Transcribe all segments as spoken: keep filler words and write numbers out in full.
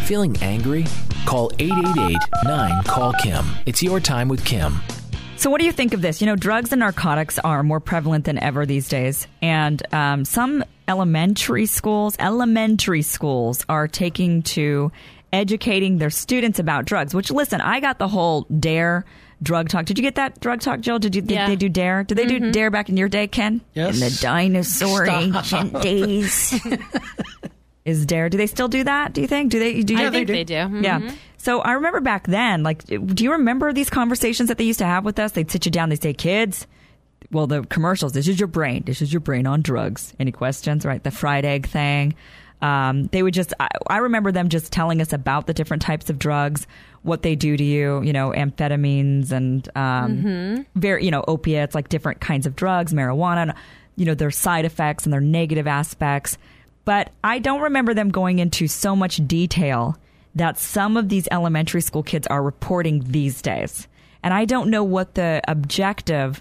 Feeling angry? Call eight eight eight, nine, call Kim. It's your time with Kim. So what do you think of this? You know, drugs and narcotics are more prevalent than ever these days. And um, some elementary schools, elementary schools are taking to educating their students about drugs, which, listen, I got the whole DARE drug talk. Did you get that drug talk, Jill? Did you? Did yeah. they do DARE? Did they mm-hmm. do DARE back in your day, Ken? Yes. In the dinosaur Stop. ancient days. Is DARE? Do they still do that? Do you think? Do they? Do you I think they do. Mm-hmm. Yeah. So I remember back then, like, do you remember these conversations that they used to have with us? They'd sit you down. They'd say, kids, well, the commercials, this is your brain. This is your brain on drugs. Any questions? Right. The fried egg thing. Um, they would just, I, I remember them just telling us about the different types of drugs, what they do to you, you know, amphetamines and, um, mm-hmm. very, you know, opiates, like different kinds of drugs, marijuana, you know, their side effects and their negative aspects. But I don't remember them going into so much detail that some of these elementary school kids are reporting these days. And I don't know what the objective,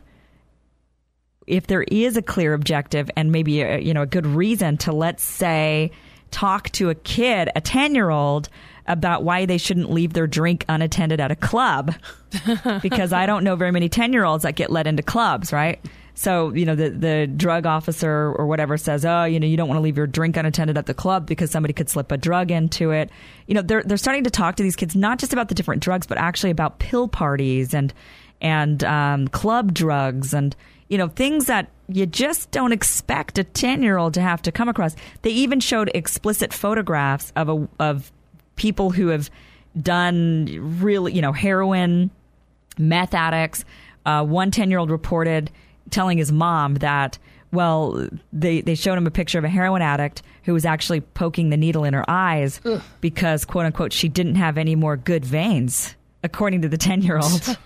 if there is a clear objective and maybe a, you know, a good reason to, let's say, talk to a kid, a ten-year-old, about why they shouldn't leave their drink unattended at a club. Because I don't know very many ten-year-olds that get let into clubs, right? So, you know, the, the drug officer or whatever says, oh, you know, you don't want to leave your drink unattended at the club because somebody could slip a drug into it. You know, they're they're starting to talk to these kids, not just about the different drugs, but actually about pill parties and and um, club drugs and, you know, things that you just don't expect a ten-year-old to have to come across. They even showed explicit photographs of a, of people who have done really, you know, heroin, meth addicts. Uh, one ten-year-old reported telling his mom that, well, they, they showed him a picture of a heroin addict who was actually poking the needle in her eyes Ugh. because, quote unquote, she didn't have any more good veins, according to the ten-year-old.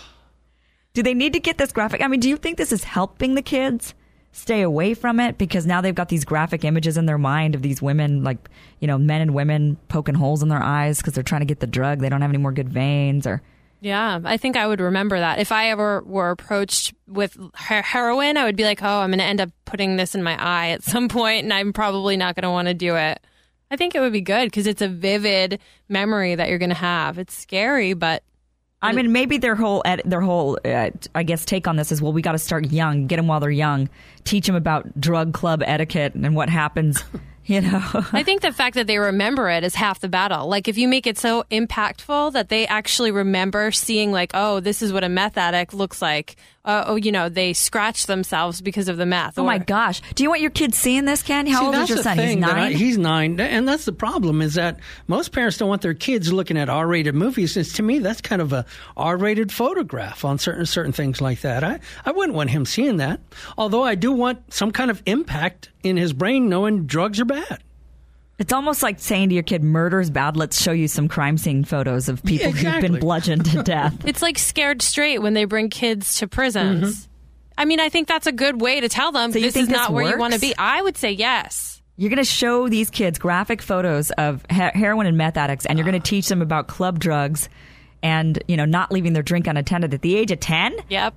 Do they need to get this graphic? I mean, do you think this is helping the kids stay away from it? Because now they've got these graphic images in their mind of these women, like, you know, men and women poking holes in their eyes because they're trying to get the drug. They don't have any more good veins or... Yeah, I think I would remember that. If I ever were approached with her- heroin, I would be like, oh, I'm going to end up putting this in my eye at some point, and I'm probably not going to want to do it. I think it would be good because it's a vivid memory that you're going to have. It's scary, but... I mean, maybe their whole, ed- their whole, uh, I guess, take on this is, well, we got to start young, get them while they're young, teach them about drug club etiquette and what happens... You know, I think the fact that they remember it is half the battle. Like, if you make it so impactful that they actually remember seeing, like, oh, this is what a meth addict looks like. Uh, oh, you know, they scratch themselves because of the meth. Oh, or, my gosh. Do you want your kids seeing this, Ken? How See, old is your son? He's nine? I, he's nine. And that's the problem is that most parents don't want their kids looking at R-rated movies. It's, to me, that's kind of a R-rated photograph on certain certain things like that. I, I wouldn't want him seeing that. Although I do want some kind of impact in his brain knowing drugs are bad. It's almost like saying to your kid, murder's bad. Let's show you some crime scene photos of people Yeah, exactly. who've been bludgeoned to death. It's like Scared Straight when they bring kids to prisons. Mm-hmm. I mean, I think that's a good way to tell them so this think is not this where works? you want to be. I would say yes. You're going to show these kids graphic photos of he- heroin and meth addicts, and you're going to teach them about club drugs and, you know, not leaving their drink unattended at the age of ten? Yep.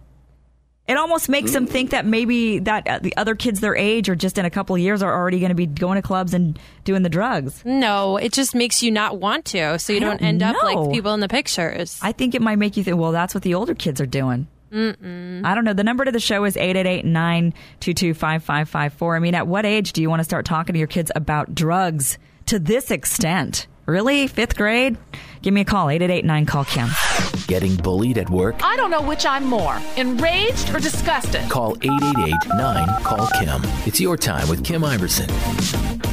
It almost makes them think that maybe that uh, the other kids their age or just in a couple of years are already going to be going to clubs and doing the drugs. No, it just makes you not want to, so you I don't, don't end up know. like people in the pictures. I think it might make you think, well, that's what the older kids are doing. Mm-mm. I don't know. The number to the show is eight eight eight, nine two two, five five five four. I mean, at what age do you want to start talking to your kids about drugs to this extent? Really? Fifth grade? Give me a call. eight eight eight, nine, call Kim. Getting bullied at work? I don't know which I'm more, enraged or disgusted. Call eight eight eight, nine, call Kim. It's your time with Kim Iverson.